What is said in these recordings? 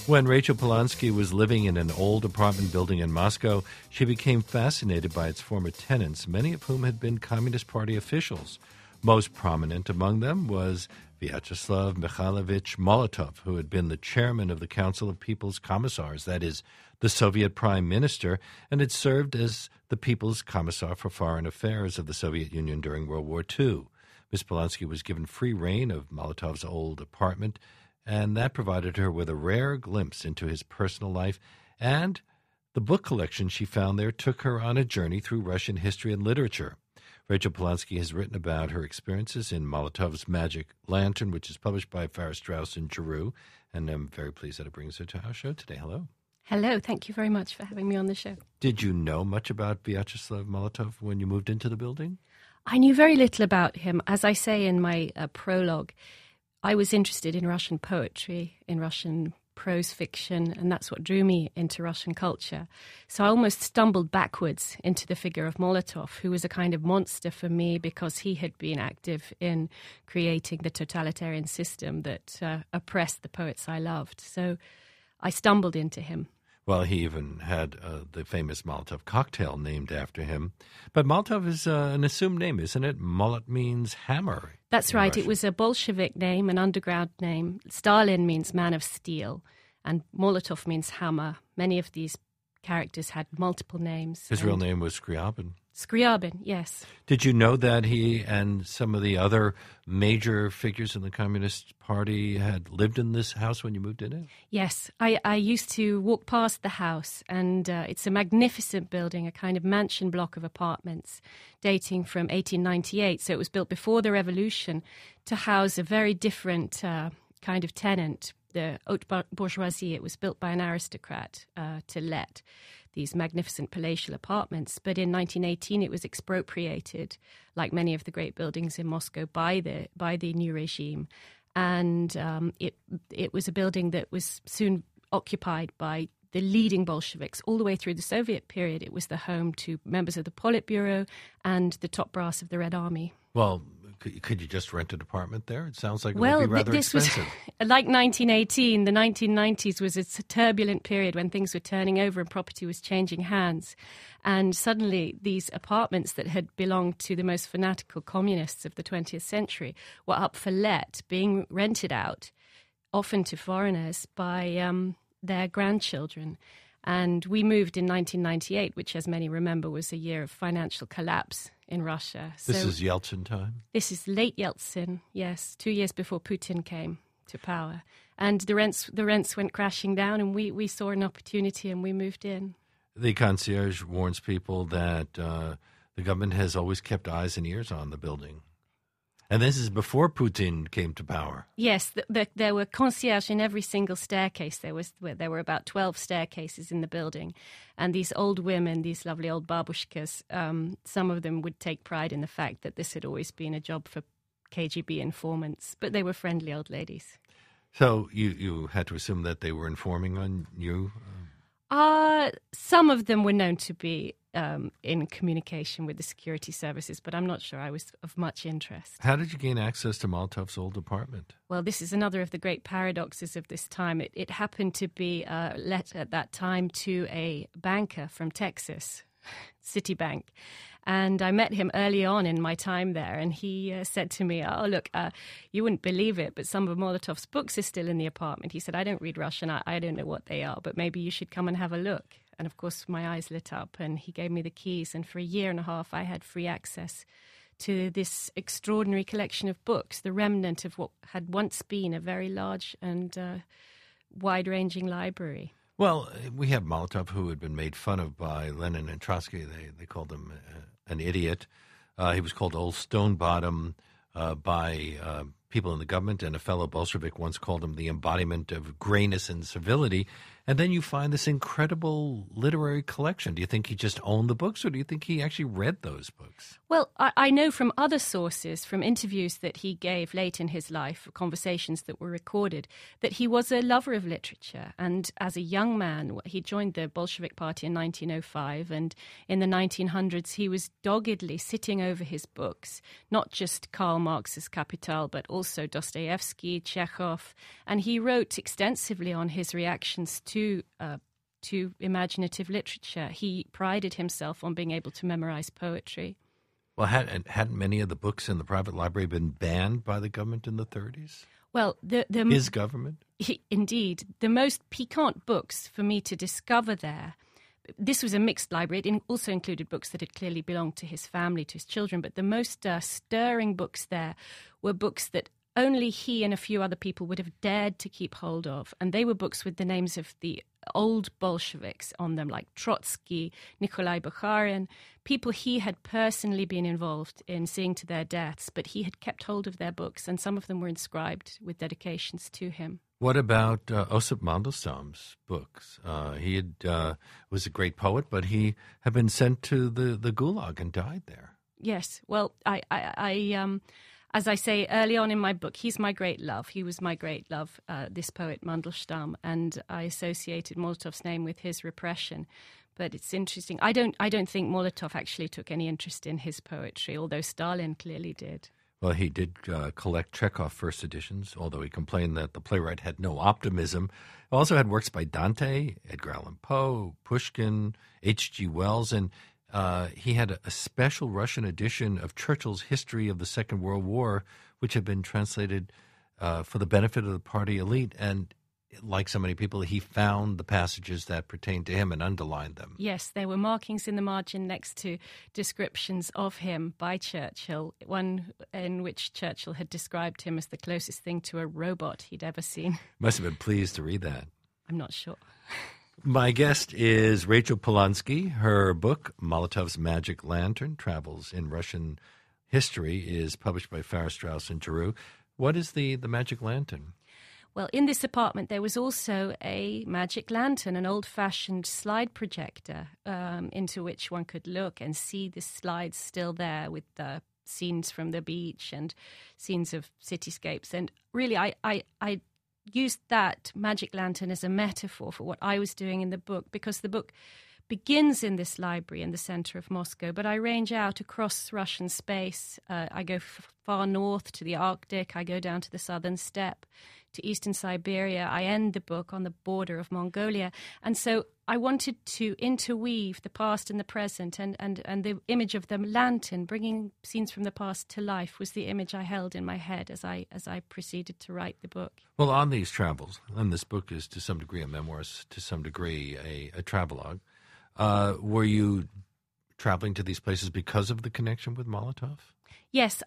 When Rachel Polanski was living in an old apartment building in Moscow, she became fascinated by its former tenants, many of whom had been Communist Party officials. Most prominent among them was Vyacheslav Mikhailovich Molotov, who had been the chairman of the Council of People's Commissars, that is, the Soviet Prime Minister, and had served as the People's Commissar for Foreign Affairs of the Soviet Union during World War II. Ms. Polanski was given free rein of Molotov's old apartment, and that provided her with a rare glimpse into his personal life, and the book collection she found there took her on a journey through Russian history and literature. Rachel Polanski has written about her experiences in Molotov's Magic Lantern, which is published by Farrar Straus and Giroux, and I'm very pleased that it brings her to our show today. Hello. Hello. Thank you very much for having me on the show. Did you know much about Vyacheslav Molotov when you moved into the building? I knew very little about him. As I say in my prologue, I was interested in Russian poetry, in Russian prose fiction, and that's what drew me into Russian culture. So I almost stumbled backwards into the figure of Molotov, who was a kind of monster for me because he had been active in creating the totalitarian system that oppressed the poets I loved. So I stumbled into him. Well, he even had the famous Molotov cocktail named after him. But Molotov is an assumed name, isn't it? Molot means hammer. That's right. Russian. It was a Bolshevik name, an underground name. Stalin means man of steel, and Molotov means hammer. Many of these characters had multiple names. His real name was Scriabin. Scriabin, yes. Did you know that he and some of the other major figures in the Communist Party had lived in this house when you moved in it? Yes. I used to walk past the house, and it's a magnificent building, a kind of mansion block of apartments dating from 1898. So it was built before the revolution to house a very different kind of tenant, the haute bourgeoisie. It was built by an aristocrat to let these magnificent palatial apartments. But in 1918, it was expropriated, like many of the great buildings in Moscow, by the new regime. And it was a building that was soon occupied by the leading Bolsheviks. All the way through the Soviet period, it was the home to members of the Politburo and the top brass of the Red Army. Well, could you just rent an apartment there? It sounds like it would be rather expensive. Was, like 1918, the 1990s was a turbulent period when things were turning over and property was changing hands. And suddenly these apartments that had belonged to the most fanatical communists of the 20th century were up for let, being rented out, often to foreigners, by their grandchildren. And we moved in 1998, which, as many remember, was a year of financial collapse in Russia. This is Yeltsin time? This is late Yeltsin, yes, 2 years before Putin came to power. And the rents went crashing down, and we saw an opportunity and we moved in. The concierge warns people that the government has always kept eyes and ears on the building. And this is before Putin came to power. Yes, there were concierge in every single staircase. There were about 12 staircases in the building. And these old women, these lovely old babushkas, some of them would take pride in the fact that this had always been a job for KGB informants. But they were friendly old ladies. So you had to assume that they were informing on you? Some of them were known to be in communication with the security services, but I'm not sure I was of much interest. How did you gain access to Molotov's old apartment? Well, this is another of the great paradoxes of this time. It happened to be let at that time to a banker from Texas, Citibank. And I met him early on in my time there, and he said to me, oh, look, you wouldn't believe it, but some of Molotov's books are still in the apartment. He said, I don't read Russian, I don't know what they are, but maybe you should come and have a look. And, of course, my eyes lit up, and he gave me the keys, and for a year and a half I had free access to this extraordinary collection of books, the remnant of what had once been a very large and wide-ranging library. Well, we have Molotov, who had been made fun of by Lenin and Trotsky. They called him an idiot. He was called Old Stone Bottom by people in the government, and a fellow Bolshevik once called him the embodiment of grayness and servility. And then you find this incredible literary collection. Do you think he just owned the books, or do you think he actually read those books? Well, I know from other sources, from interviews that he gave late in his life, conversations that were recorded, that he was a lover of literature. And as a young man, he joined the Bolshevik Party in 1905. And in the 1900s, he was doggedly sitting over his books, not just Karl Marx's Kapital, but also Dostoevsky, Chekhov. And he wrote extensively on his reactions to imaginative literature. He prided himself on being able to memorize poetry. Well, hadn't many of the books in the private library been banned by the government in the 30s? Well, his government? Indeed. The most piquant books for me to discover there, this was a mixed library. It also included books that had clearly belonged to his family, to his children. But the most stirring books there were books that only he and a few other people would have dared to keep hold of. And they were books with the names of the old Bolsheviks on them, like Trotsky, Nikolai Bukharin, people he had personally been involved in seeing to their deaths, but he had kept hold of their books, and some of them were inscribed with dedications to him. What about Osip Mandelstam's books? He was a great poet, but he had been sent to the Gulag and died there. Yes. Well, as I say early on in my book, he's my great love. He was my great love, this poet Mandelstam, and I associated Molotov's name with his repression. But it's interesting. I don't think Molotov actually took any interest in his poetry, although Stalin clearly did. Well, he did collect Chekhov first editions, although he complained that the playwright had no optimism. He also had works by Dante, Edgar Allan Poe, Pushkin, H.G. Wells, and he had a special Russian edition of Churchill's History of the Second World War, which had been translated for the benefit of the party elite. And like so many people, he found the passages that pertained to him and underlined them. Yes, there were markings in the margin next to descriptions of him by Churchill, one in which Churchill had described him as the closest thing to a robot he'd ever seen. Must have been pleased to read that. I'm not sure. My guest is Rachel Polanski. Her book, Molotov's Magic Lantern, Travels in Russian History, is published by Farrar, Straus and Giroux. What is the Magic Lantern? Well, in this apartment, there was also a magic lantern, an old-fashioned slide projector into which one could look and see the slides still there with the scenes from the beach and scenes of cityscapes. And really, I used that magic lantern as a metaphor for what I was doing in the book, because the book begins in this library in the center of Moscow, but I range out across Russian space. I go far north to the Arctic. I go down to the southern steppe, to eastern Siberia. I end the book on the border of Mongolia. And so I wanted to interweave the past and the present, and the image of the lantern, bringing scenes from the past to life, was the image I held in my head as I proceeded to write the book. Well, on these travels, and this book is to some degree a memoir, to some degree a travelogue, were you traveling to these places because of the connection with Molotov? Yes,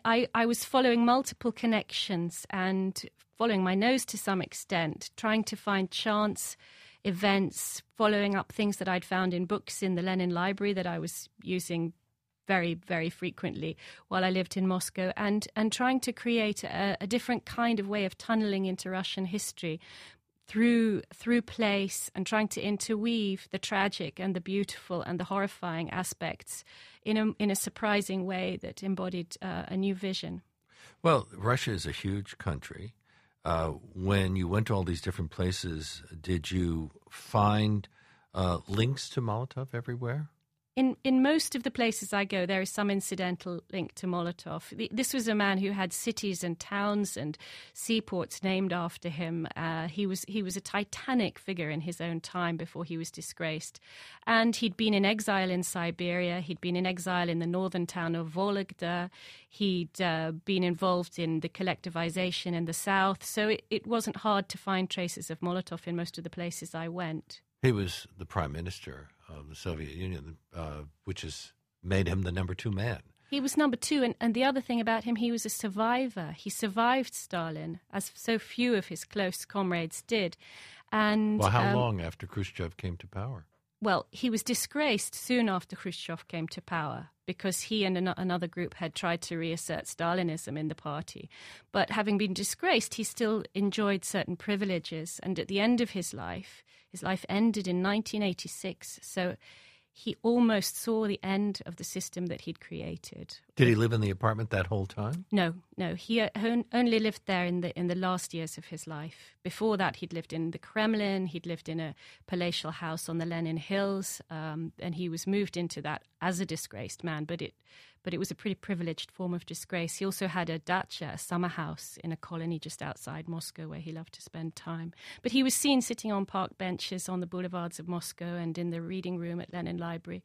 I was following multiple connections and following my nose to some extent, trying to find chance events, following up things that I'd found in books in the Lenin Library that I was using very, very frequently while I lived in Moscow, and trying to create a different kind of way of tunneling into Russian history through place, and trying to interweave the tragic and the beautiful and the horrifying aspects in a surprising way that embodied a new vision. Well, Russia is a huge country. When you went to all these different places, did you find links to Molotov everywhere? In most of the places I go, there is some incidental link to Molotov. This was a man who had cities and towns and seaports named after him. He was a titanic figure in his own time before he was disgraced. And he'd been in exile in Siberia. He'd been in exile in the northern town of Vologda. He'd been involved in the collectivization in the south. So it wasn't hard to find traces of Molotov in most of the places I went. He was the prime minister of the Soviet Union, which has made him the number 2 man. He was number 2, and the other thing about him, he was a survivor. He survived Stalin, as so few of his close comrades did. And well, how long after Khrushchev came to power? Well, he was disgraced soon after Khrushchev came to power, because he and another group had tried to reassert Stalinism in the party. But having been disgraced, he still enjoyed certain privileges. And at the end of his life, His life ended in 1986, so he almost saw the end of the system that he'd created. Did he live in the apartment that whole time? No. He only lived there in the last years of his life. Before that, he'd lived in the Kremlin. He'd lived in a palatial house on the Lenin Hills, and he was moved into that as a disgraced man. But it was a pretty privileged form of disgrace. He also had a dacha, a summer house in a colony just outside Moscow where he loved to spend time. But he was seen sitting on park benches on the boulevards of Moscow and in the reading room at Lenin Library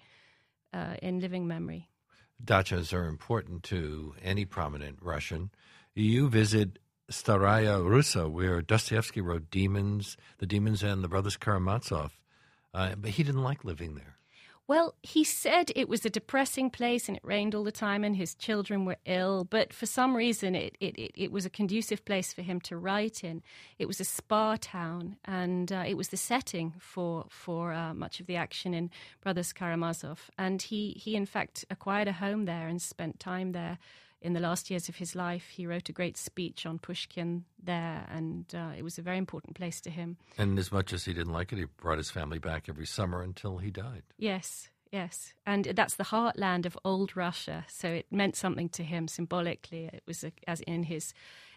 in living memory. Dachas are important to any prominent Russian. You visit Staraya Russa, where Dostoevsky wrote Demons, The Demons and the Brothers Karamazov, but he didn't like living there. Well, he said it was a depressing place and it rained all the time and his children were ill, but for some reason it was a conducive place for him to write in. It was a spa town and it was the setting for much of the action in Brothers Karamazov. And he in fact acquired a home there and spent time there. In the last years of his life, he wrote a great speech on Pushkin there, and it was a very important place to him. And as much as he didn't like it, he brought his family back every summer until he died. Yes. And that's the heartland of old Russia, so it meant something to him symbolically. It was as in his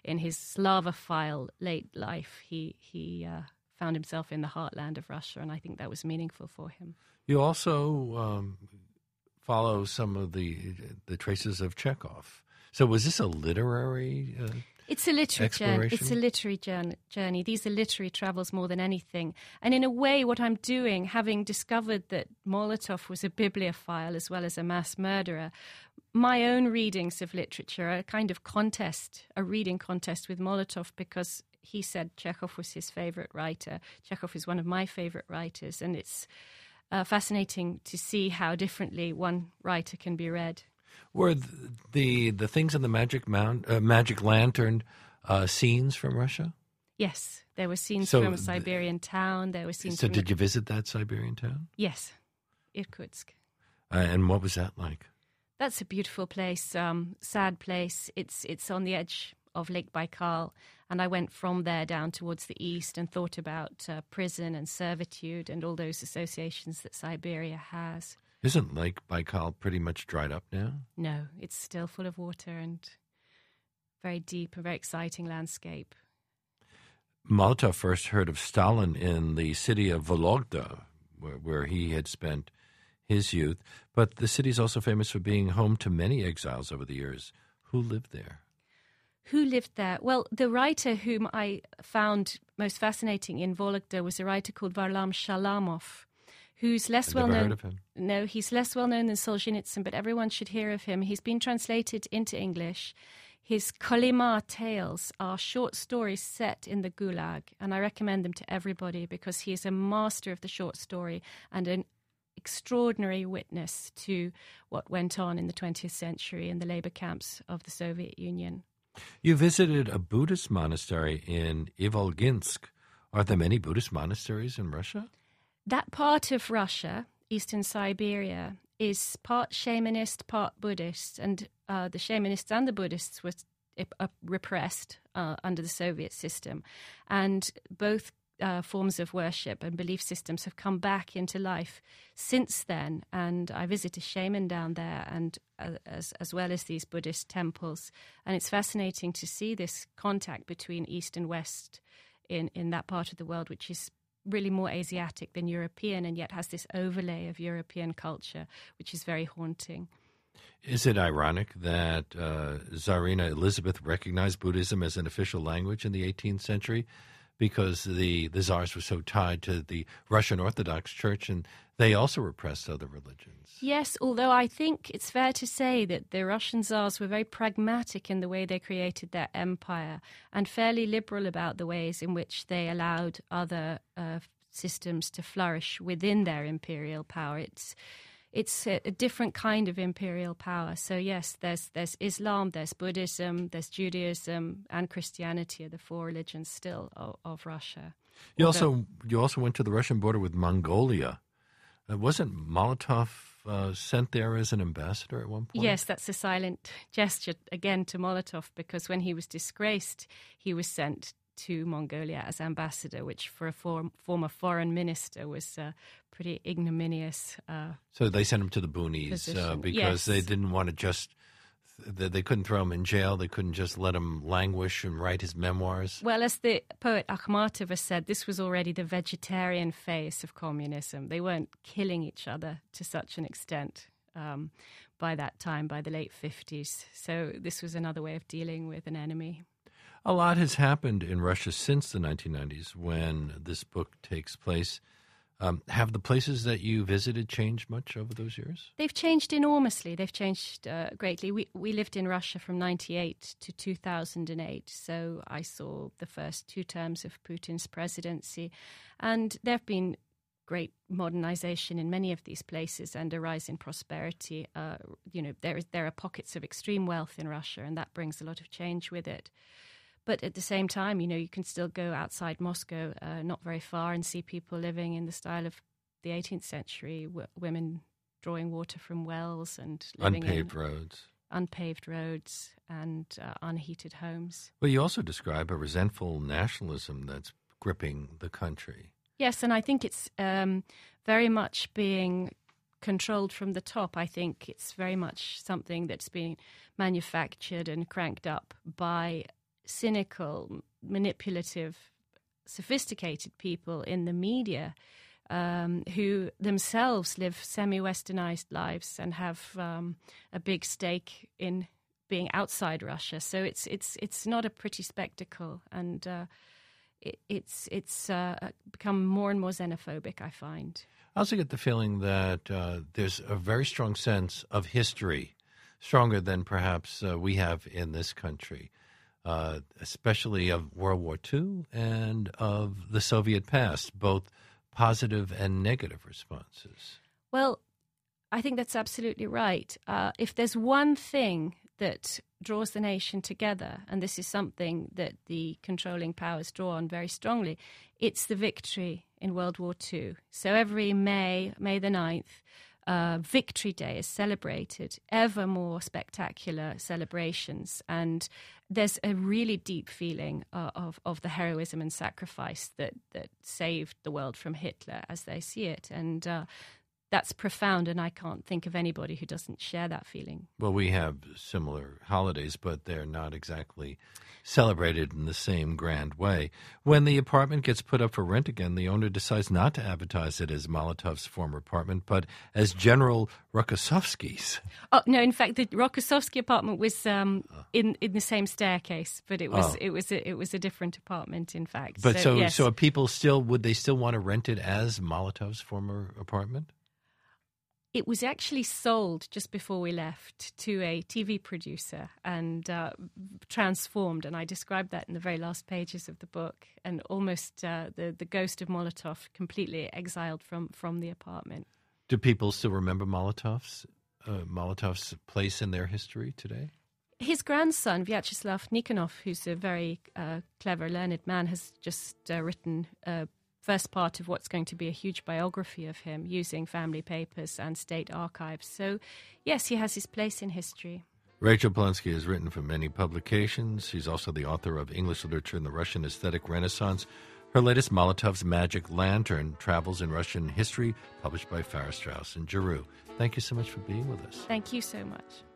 Slavophile late life, he found himself in the heartland of Russia, and I think that was meaningful for him. You also follow some of the traces of Chekhov. So was this a literary It's a literary exploration? It's a literary journey. These are literary travels more than anything. And in a way, what I'm doing, having discovered that Molotov was a bibliophile as well as a mass murderer, my own readings of literature are a kind of contest, a reading contest with Molotov, because he said Chekhov was his favorite writer. Chekhov is one of my favorite writers, and it's fascinating to see how differently one writer can be read. Were the things in the Magic Lantern scenes from Russia? Yes, there were scenes from a Siberian town. There were scenes. So did you visit that Siberian town? Yes, Irkutsk. And what was that like? That's a beautiful place, sad place. It's on the edge of Lake Baikal, and I went from there down towards the east and thought about prison and servitude and all those associations that Siberia has. Isn't Lake Baikal pretty much dried up now? No, it's still full of water and very deep and very exciting landscape. Molotov first heard of Stalin in the city of Vologda, where he had spent his youth. But the city is also famous for being home to many exiles over the years. Who lived there? Who lived there? Well, the writer whom I found most fascinating in Vologda was a writer called Varlam Shalamov, who's less well known. Never heard of him. No, he's less well known than Solzhenitsyn, but everyone should hear of him. He's been translated into English. His Kolyma tales are short stories set in the Gulag, and I recommend them to everybody because he is a master of the short story and an extraordinary witness to what went on in the 20th century in the labor camps of the Soviet Union. You visited a Buddhist monastery in Ivolginsk. Are there many Buddhist monasteries in Russia? That part of Russia, eastern Siberia, is part shamanist, part Buddhist, and the shamanists and the Buddhists were repressed under the Soviet system. And both forms of worship and belief systems have come back into life since then. And I visit a shaman down there, and as well as these Buddhist temples. And it's fascinating to see this contact between East and West in that part of the world, which is really more Asiatic than European, and yet has this overlay of European culture, which is very haunting. Is it ironic that Tsarina Elizabeth recognized Buddhism as an official language in the 18th century because the Tsars were so tied to the Russian Orthodox Church, and they also repressed other religions? Yes, although I think it's fair to say that the Russian Tsars were very pragmatic in the way they created their empire and fairly liberal about the ways in which they allowed other systems to flourish within their imperial power. It's a different kind of imperial power. So yes, there's Islam, there's Buddhism, there's Judaism, and Christianity are the four religions still of Russia. You also went to the Russian border with Mongolia. Wasn't Molotov sent there as an ambassador at one point? Yes, that's a silent gesture again to Molotov, because when he was disgraced, he was sent to Mongolia as ambassador, which for a former foreign minister was pretty ignominious. So they sent him to the boonies because they didn't want to just... They couldn't throw him in jail. They couldn't just let him languish and write his memoirs. Well, as the poet Akhmatova said, this was already the vegetarian phase of communism. They weren't killing each other to such an extent by that time, by the late 50s. So this was another way of dealing with an enemy. A lot has happened in Russia since the 1990s when this book takes place. Have the places that you visited changed much over those years? They've changed enormously. They've changed greatly. We lived in Russia from 1998 to 2008, so I saw the first 2 terms of Putin's presidency. And there have been great modernization in many of these places and a rise in prosperity. There are pockets of extreme wealth in Russia, and that brings a lot of change with it. But at the same time, you can still go outside Moscow, not very far, and see people living in the style of the 18th century, women drawing water from wells and living unpaved roads and unheated homes. Well, you also describe a resentful nationalism that's gripping the country. Yes, and I think it's very much being controlled from the top. I think it's very much something that's being manufactured and cranked up by cynical, manipulative, sophisticated people in the media who themselves live semi-westernized lives and have a big stake in being outside Russia. So it's not a pretty spectacle, and it's become more and more xenophobic, I find. I also get the feeling that there's a very strong sense of history, stronger than perhaps we have in this country. Especially of World War II and of the Soviet past, both positive and negative responses. Well, I think that's absolutely right. If there's one thing that draws the nation together, and this is something that the controlling powers draw on very strongly, it's the victory in World War II. So every May the 9th, Victory Day is celebrated, ever more spectacular celebrations, and there's a really deep feeling of the heroism and sacrifice that saved the world from Hitler as they see it, and that's profound, and I can't think of anybody who doesn't share that feeling. Well, we have similar holidays, but they're not exactly celebrated in the same grand way. When the apartment gets put up for rent again, the owner decides not to advertise it as Molotov's former apartment, but as General Rokossovsky's. Oh no! In fact, the Rokossovsky apartment was in the same staircase, but it was a different apartment. In fact, but yes. So people would they still want to rent it as Molotov's former apartment? It was actually sold just before we left to a TV producer and transformed, and I described that in the very last pages of the book, and almost the ghost of Molotov completely exiled from the apartment. Do people still remember Molotov's place in their history today? His grandson, Vyacheslav Nikonov, who's a very clever, learned man, has just written first part of what's going to be a huge biography of him using family papers and state archives. So, yes, he has his place in history. Rachel Polensky has written for many publications. She's also the author of English Literature in the Russian Aesthetic Renaissance. Her latest, Molotov's Magic Lantern, Travels in Russian History, published by Farrar, Straus and Giroux. Thank you so much for being with us. Thank you so much.